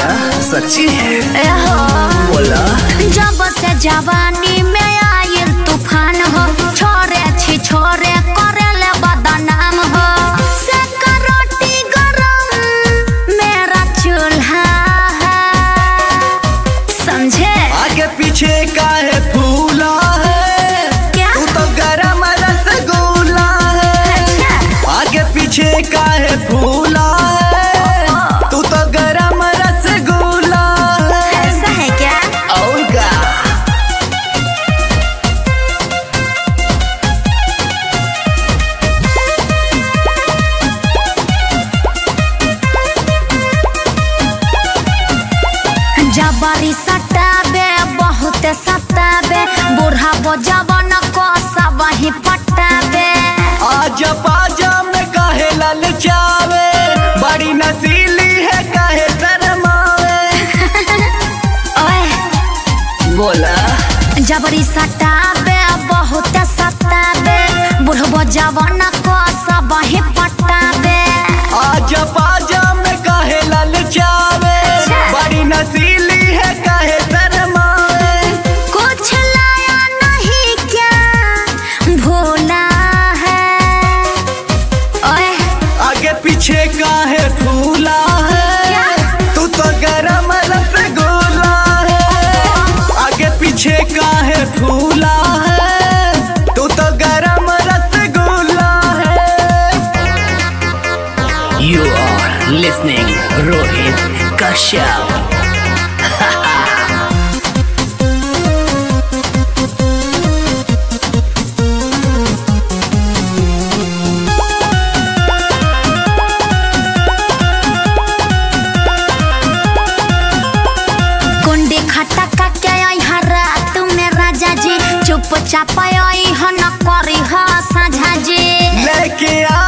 सच्ची है बोला। जब से जवानी में आयल तूफान हो, छोरे छी छोरे करेले बदनाम हो। से रोटी गरम मेरा चूल्हा है, समझे? आगे पीछे काहे फूला है, क्या? तू तो गरम रसगुल्ला है। अच्छा। आगे पीछे काहे फूला है, तू तो गरम रसगुल्ला है। ऐसा है क्या? और क्या? जबरी सताबे बहुत सताबे, बूढ़ा वो जवान को सब ही पटाबे। आजा पाजा में काहे ललचावे, बड़ी नसीली है काहे शर्मावे। ओए बोला। जबरी सताबे बहुत सताबे, बूढ़ा जवान को सब ही पटाबे। आजा पाजा में काहे ललचावे, बड़ी नसीली है काहे शर्मावे। कुछ लाया नहीं क्या भोला है? ओए आगे पीछे काहे फूला है, तू तो गरम रसगुल्ला है। आगे पीछे काहे फूला है, तू तो गरम रसगुल्ला है। You are listening Rohit Kashyap. कुंडी खटका के आई हरा तुमने राजा जी, चुपचाप आई ह न करी ह साझा जी। लेके आ